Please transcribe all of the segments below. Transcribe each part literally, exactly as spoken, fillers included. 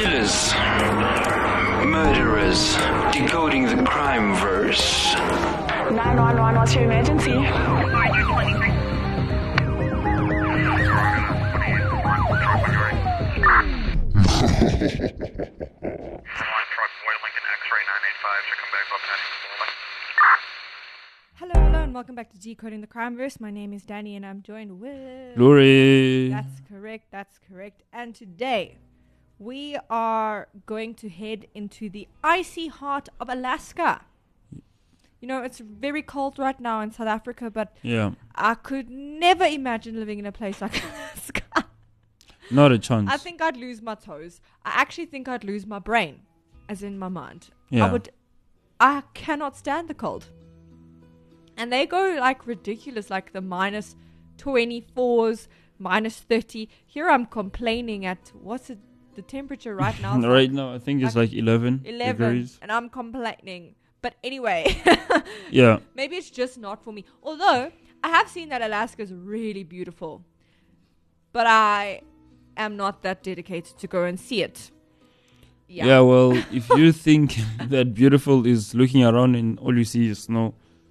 Killers, murderers, decoding the crime verse. nine one one, what's your emergency? Hello, hello, and welcome back to Decoding the Crimeverse. My name is Danny, and I'm joined with... Glory. That's correct, that's correct. And today, we are going to head into the icy heart of Alaska. You know, it's very cold right now in South Africa, but Yeah, I could never imagine living in a place like Alaska. not a chance. I think I'd lose my toes. I actually think I'd lose my brain, as in my mind. Yeah. I would... I cannot stand the cold. And they go like ridiculous, like the minus twenty-fours, minus thirty. Here I'm complaining at, what's it, the temperature right now? It's right like now, I think it's like like eleven, eleven, degrees. and I'm complaining. But anyway, Yeah, maybe it's just not for me. Although, I have seen that Alaska is really beautiful. But I am not that dedicated to go and see it. yeah. Yeah. Well, if you think that beautiful is looking around and all you see is snow,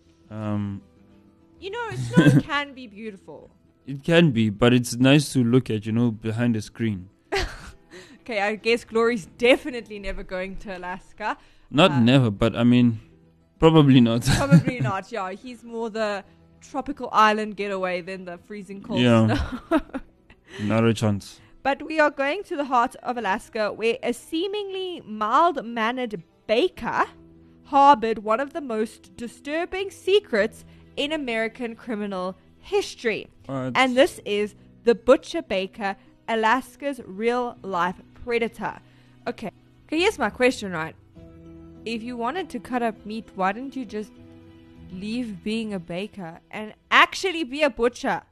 um, You know, snow can be beautiful. it can be, but it's nice to look at, you know, behind the screen. Okay, I guess Glory's definitely never going to Alaska. Not Uh, never, but I mean, probably not. Probably not, yeah. He's more the tropical island getaway than the freezing cold Yeah. snow. Not a chance. But we are going to the heart of Alaska, where a seemingly mild-mannered baker harbored one of the most disturbing secrets in American criminal history. But And this is the Butcher Baker, Alaska's real-life predator. Okay. Okay, here's my question, right? If you wanted to cut up meat, why didn't you just leave being a baker and actually be a butcher?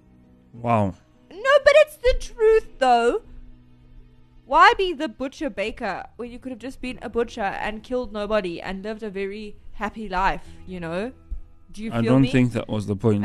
wow. No, but it's the truth, though. Why be the butcher baker when you could have just been a butcher and killed nobody and lived a very happy life, you know? Do you I feel don't me? think that was the point.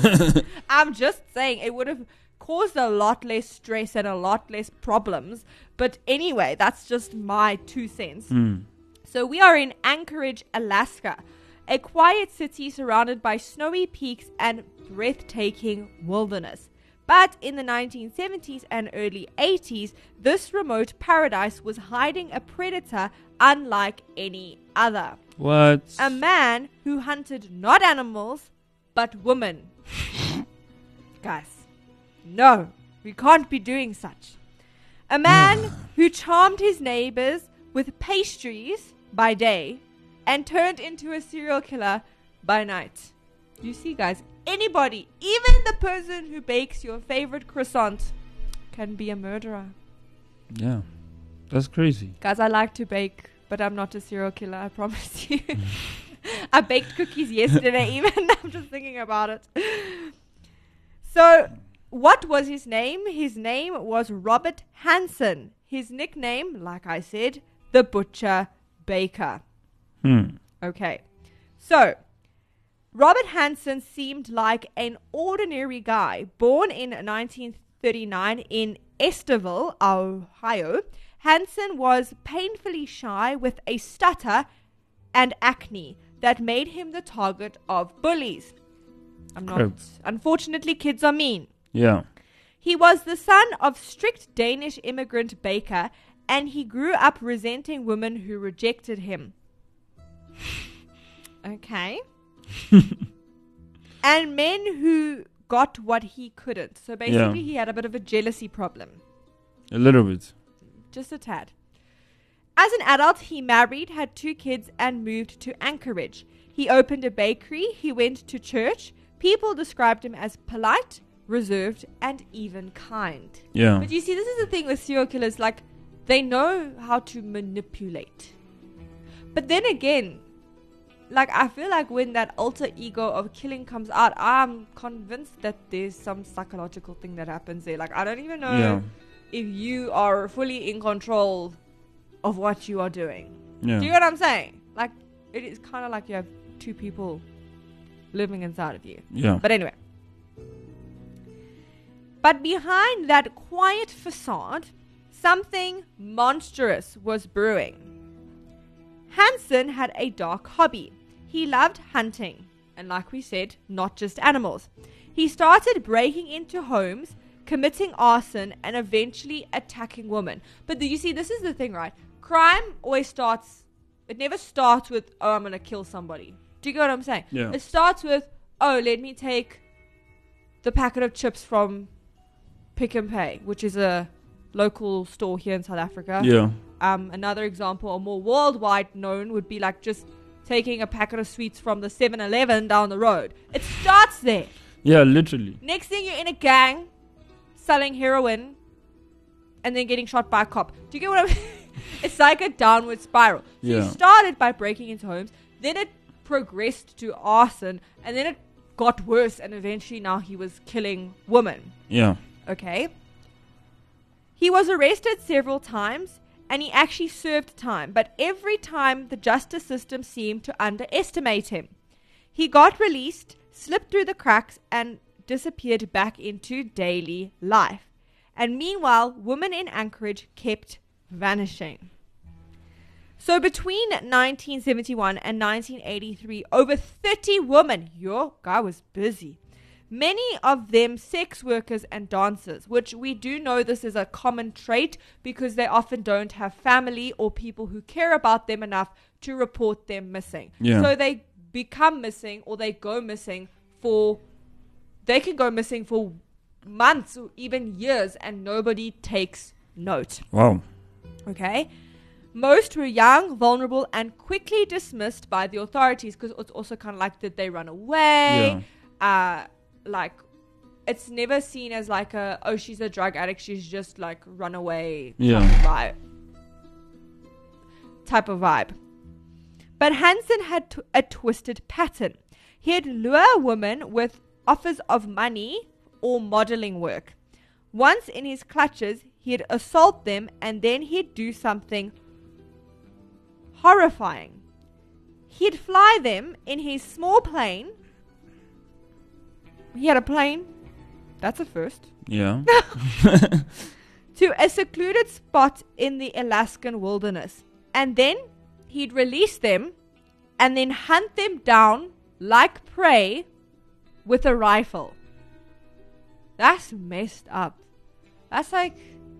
I'm just saying it would have caused a lot less stress and a lot less problems. But anyway, that's just my two cents. Hmm. So we are in Anchorage, Alaska, a quiet city surrounded by snowy peaks and breathtaking wilderness. But in the nineteen seventies and early eighties, this remote paradise was hiding a predator unlike any other. What? A man who hunted not animals, but women. Guys, no, we can't be doing such. A man who charmed his neighbors with pastries by day and turned into a serial killer by night. You see, guys, anybody, even the person who bakes your favorite croissant, can be a murderer. Yeah, that's crazy. Guys, I like to bake, but I'm not a serial killer, I promise you. I baked cookies yesterday even. I'm just thinking about it. So, what was his name? His name was Robert Hansen. His nickname, like I said, the Butcher Baker. Hmm. Okay. So, Robert Hansen seemed like an ordinary guy, born in nineteen thirty-nine in Esterville, Ohio. Hansen was painfully shy with a stutter and acne that made him the target of bullies. I'm not. Correct. Unfortunately, kids are mean. Yeah. He was the son of strict Danish immigrant baker, and he grew up resenting women who rejected him. Okay. And men who got what he couldn't. So basically, Yeah. he had a bit of a jealousy problem. A little bit. Just a tad. As an adult, he married, had two kids, and moved to Anchorage. He opened a bakery. He went to church. People described him as polite, reserved, and even kind. Yeah. But you see, this is the thing with serial killers. Like, they know how to manipulate. But then again, like, I feel like when that alter ego of killing comes out, I'm convinced that there's some psychological thing that happens there. Like, I don't even know Yeah. if you are fully in control of what you are doing. Yeah. Do you know what I'm saying? Like, it is kind of like you have two people living inside of you. Yeah. But anyway. But behind that quiet facade something monstrous was brewing. Hansen had a dark hobby. He loved hunting, and like we said, not just animals. He started breaking into homes, committing arson, and eventually attacking women. But do you see, this is the thing, right? Crime always starts, it never starts with, oh, I'm going to kill somebody. Do you get what I'm saying? Yeah. It starts with, oh, let me take the packet of chips from Pick and Pay, which is a local store here in South Africa. Yeah. Um, another example, or more worldwide known, would be like just taking a packet of sweets from the seven eleven down the road. It starts there. Yeah, literally. Next thing, you're in a gang selling heroin and then getting shot by a cop. Do you get what I'm saying? It's like a downward spiral. So Yeah. you started by breaking into homes, then it progressed to arson, and then it got worse, and eventually now he was killing women. Yeah. Okay? He was arrested several times, and he actually served time, but every time the justice system seemed to underestimate him. He got released, slipped through the cracks, and disappeared back into daily life. And meanwhile, women in Anchorage kept vanishing. So between nineteen seventy-one and nineteen eighty-three, over thirty women, your guy was busy. Many of them sex workers and dancers, which we do know this is a common trait because they often don't have family or people who care about them enough to report them missing. Yeah. So they become missing, or they go missing for, they can go missing for months or even years, and nobody takes note. Wow. Okay? Most were young, vulnerable, and quickly dismissed by the authorities, because it's also kind of like, did they run away? Uh, like, it's never seen as like a, oh, she's a drug addict, she's just like run away Yeah. type of vibe. Type of vibe. But Hansen had t- a twisted pattern. He'd lure women with offers of money or modeling work. Once in his clutches, he'd assault them, and then he'd do something horrifying. He'd fly them in his small plane. He had a plane. That's a first. Yeah. To a secluded spot in the Alaskan wilderness. And then he'd release them and then hunt them down like prey with a rifle. That's messed up. That's like,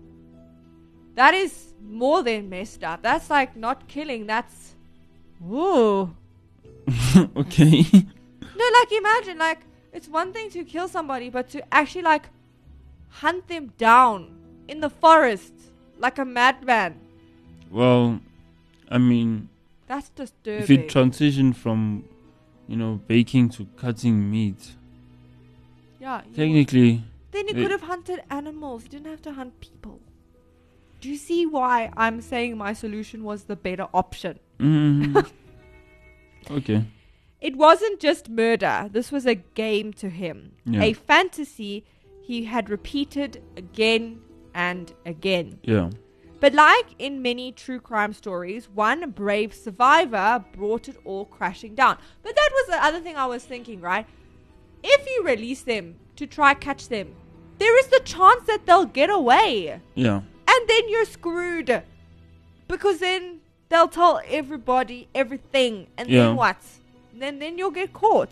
that is more than messed up. That's like not killing. That's, whoa. Okay. No, like imagine, like, it's one thing to kill somebody, but to actually like hunt them down in the forest like a madman. Well, I mean, That's disturbing. if you transition from, you know, baking to cutting meat, yeah. you- technically, Then he it- could have hunted animals. He didn't have to hunt people. Do you see why I'm saying my solution was the better option? mm, okay. It wasn't just murder. This was a game to him. Yeah. A fantasy he had repeated again and again. Yeah. But like in many true crime stories, one brave survivor brought it all crashing down. But that was the other thing I was thinking, right? If you release them to try catch them, there is the chance that they'll get away. Yeah. And then you're screwed. Because then they'll tell everybody everything. And Yeah. then what? Then, then you'll get caught.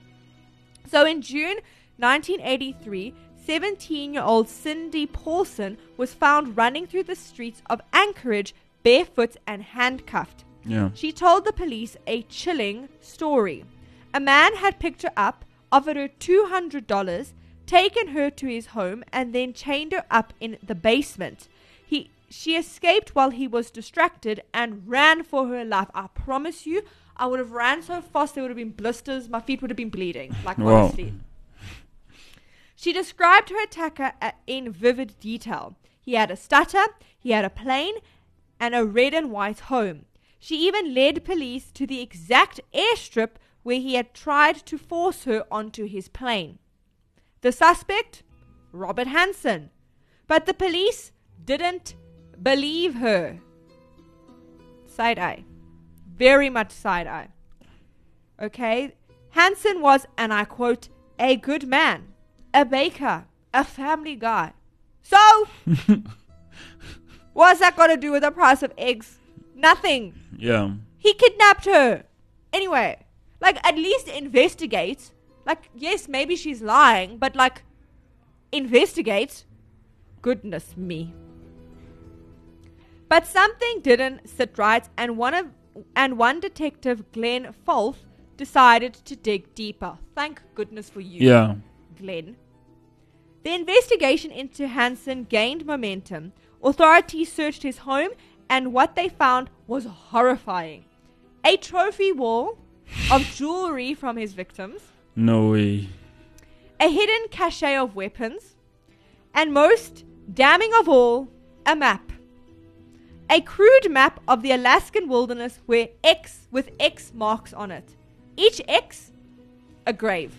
So in June nineteen eighty-three, seventeen-year-old Cindy Paulson was found running through the streets of Anchorage barefoot and handcuffed. Yeah. She told the police a chilling story. A man had picked her up, offered her two hundred dollars, taken her to his home, and then chained her up in the basement. He, she escaped while he was distracted and ran for her life. I promise you, I would have ran so fast there would have been blisters. My feet would have been bleeding. Like, Wow. honestly. She described her attacker a- in vivid detail. He had a stutter, he had a plane, and a red and white home. She even led police to the exact airstrip where he had tried to force her onto his plane. The suspect? Robert Hansen. But the police didn't believe her. Side eye. Very much side eye. Okay? Hansen was, and I quote, a good man, a baker, a family guy. So, What's that got to do with the price of eggs? Nothing. Yeah. He kidnapped her. Anyway, like, at least investigate. Like, yes, maybe she's lying, but, like, investigate. Goodness me. But something didn't sit right, and one of and one detective, Glenn Folth, decided to dig deeper. Thank goodness for you, Yeah. Glenn. The investigation into Hansen gained momentum. Authorities searched his home, and what they found was horrifying. A trophy wall of jewelry from his victims, No way. a hidden cache of weapons, and most damning of all, a map. A crude map of the Alaskan wilderness where X with X marks on it. Each X, a grave.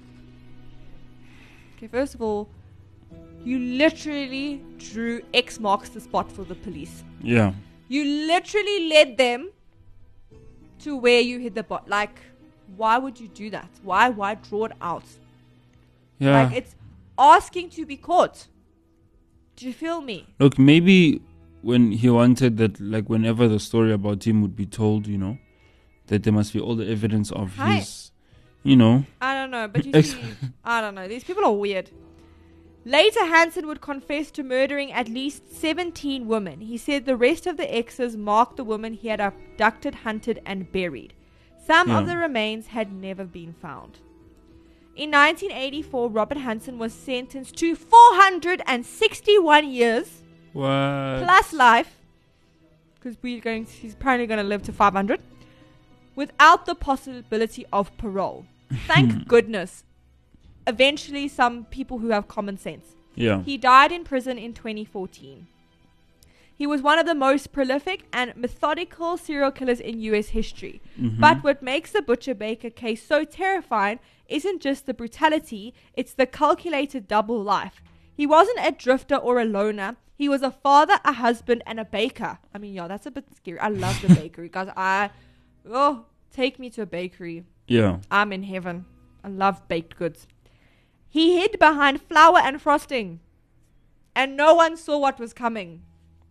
Okay, first of all, you literally drew X marks the spot for the police. Yeah. You literally led them to where you hid the bot. Like, why would you do that? Why? Why draw it out? Yeah. Like, it's asking to be caught. Do you feel me? Look, maybe when he wanted that, like, whenever the story about him would be told, you know, that there must be all the evidence of Hi. his, you know. I don't know, but you Ex- see, I don't know. These people are weird. Later, Hansen would confess to murdering at least seventeen women. He said the rest of the X's marked the women he had abducted, hunted, and buried. Some Yeah. of the remains had never been found. In nineteen eighty-four, Robert Hansen was sentenced to four hundred sixty-one years What? plus life, because we're going. To, he's apparently going to live to five hundred, without the possibility of parole. Thank goodness. Eventually, some people who have common sense. Yeah. He died in prison in twenty fourteen. He was one of the most prolific and methodical serial killers in U S history. Mhm. But what makes the Butcher Baker case so terrifying isn't just the brutality, it's the calculated double life. He wasn't a drifter or a loner. He was a father, a husband, and a baker. I mean, yeah, that's a bit scary. I love the bakery, guys. I, oh, take me to a bakery. Yeah. I'm in heaven. I love baked goods. He hid behind flour and frosting, and no one saw what was coming.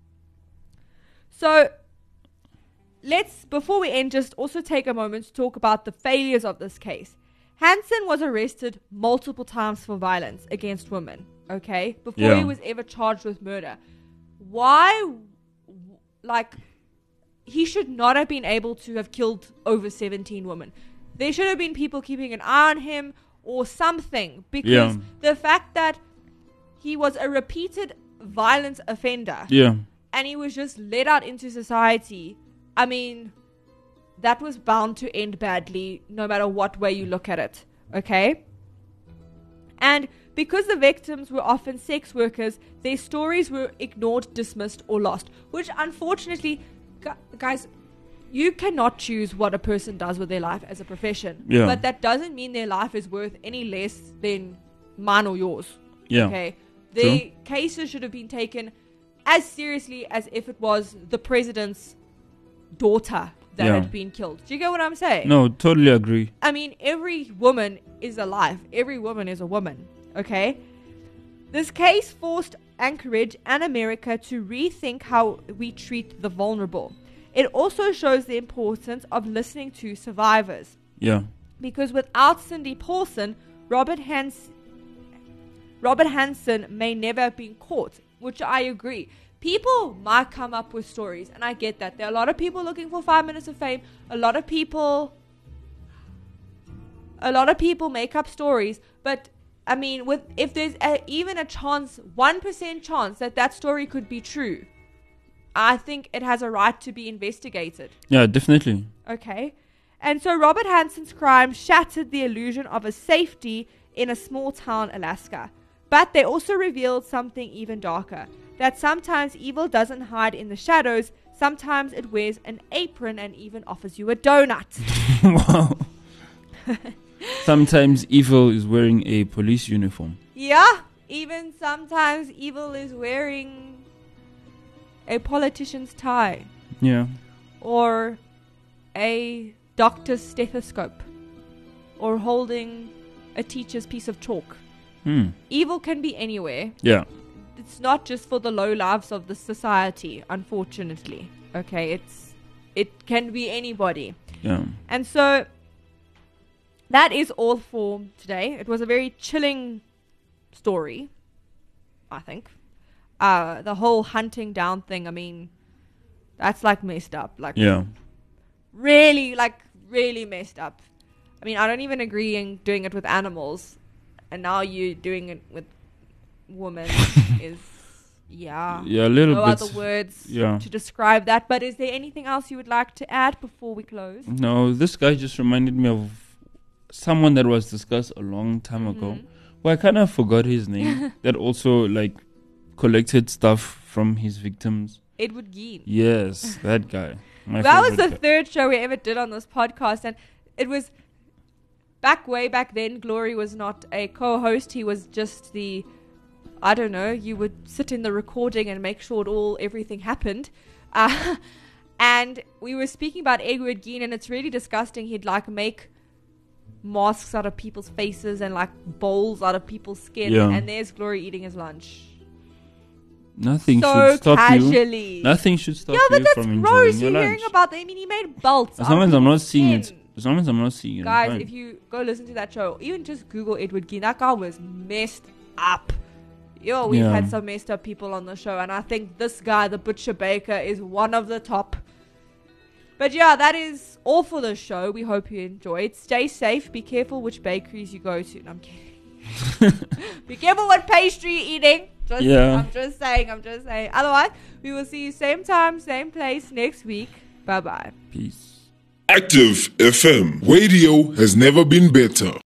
So, let's, before we end, just also take a moment to talk about the failures of this case. Hansen was arrested multiple times for violence against women, okay? Before Yeah. he was ever charged with murder. Why, like, he should not have been able to have killed over seventeen women. There should have been people keeping an eye on him or something, because Yeah. the fact that he was a repeated violent offender Yeah. and he was just let out into society, I mean, that was bound to end badly no matter what way you look at it, okay? And because the victims were often sex workers, their stories were ignored, dismissed, or lost, which unfortunately, gu- guys, you cannot choose what a person does with their life as a profession. Yeah. But that doesn't mean their life is worth any less than mine or yours. Yeah. Okay. The cases should have been taken as seriously as if it was the president's daughter that Yeah. had been killed. Do you get what I'm saying? No, totally agree. I mean, every woman is a life. Every woman is a woman. Okay? This case forced Anchorage and America to rethink how we treat the vulnerable. It also shows the importance of listening to survivors. Yeah. Because without Cindy Paulson, Robert Hans- Robert Hansen may never have been caught, which I agree. People might come up with stories, and I get that. There are a lot of people looking for five minutes of fame. A lot of people, a lot of people make up stories. But I mean, with if there's a, even a chance, one percent chance that that story could be true, I think it has a right to be investigated. Yeah, definitely. Okay. And so Robert Hansen's crime shattered the illusion of a safety in a small town, Alaska. But they also revealed something even darker. That sometimes evil doesn't hide in the shadows. Sometimes it wears an apron and even offers you a donut. Wow. Sometimes evil is wearing a police uniform. Yeah. Even sometimes evil is wearing a politician's tie. Yeah. Or a doctor's stethoscope. Or holding a teacher's piece of chalk. Hmm. Evil can be anywhere. Yeah. it's not just for the low lives of the society, unfortunately. Okay, it's it can be anybody. Yeah. And so that is all for today. It was a very chilling story, I think. Uh, the whole hunting down thing, I mean, that's like messed up. Like, Yeah. really, like, really messed up. I mean, I don't even agree in doing it with animals. And now you doing it with women is, yeah. Yeah, a little no bit. other words Yeah. to describe that. But is there anything else you would like to add before we close? No, this guy just reminded me of someone that was discussed a long time ago. Mhm. Well, I kind of forgot his name. That also, like, collected stuff from his victims. Edward Gein. Yes, that guy. My That was the favorite guy. third show we ever did on this podcast. And it was back way back then. Glory was not a co-host. He was just the, I don't know, you would sit in the recording and make sure it all, everything happened. Uh, and we were speaking about Edward Gein, and it's really disgusting. He'd like make masks out of people's faces and like bowls out of people's skin. Yeah. And there's Glory eating his lunch. Nothing so should stop casually. you. Nothing should stop Yeah, but you that's from gross. enjoying You're your hearing lunch. about that. I mean, he made belts. As out long of as I'm not people's seeing it. skin. As long as I'm not seeing it. Guys, fine. if you go listen to that show, even just Google Edward Gein, that guy was messed up. Yo, we've Yeah. had some messed up people on the show, and I think this guy, the Butcher Baker, is one of the top. But yeah, that is all for the show. We hope you enjoyed. Stay safe. Be careful which bakeries you go to. No, I'm kidding. Be careful what pastry you're eating. Just, Yeah. I'm just saying. I'm just saying. Otherwise, we will see you same time, same place next week. Bye bye. Peace. Active F M. Radio has never been better.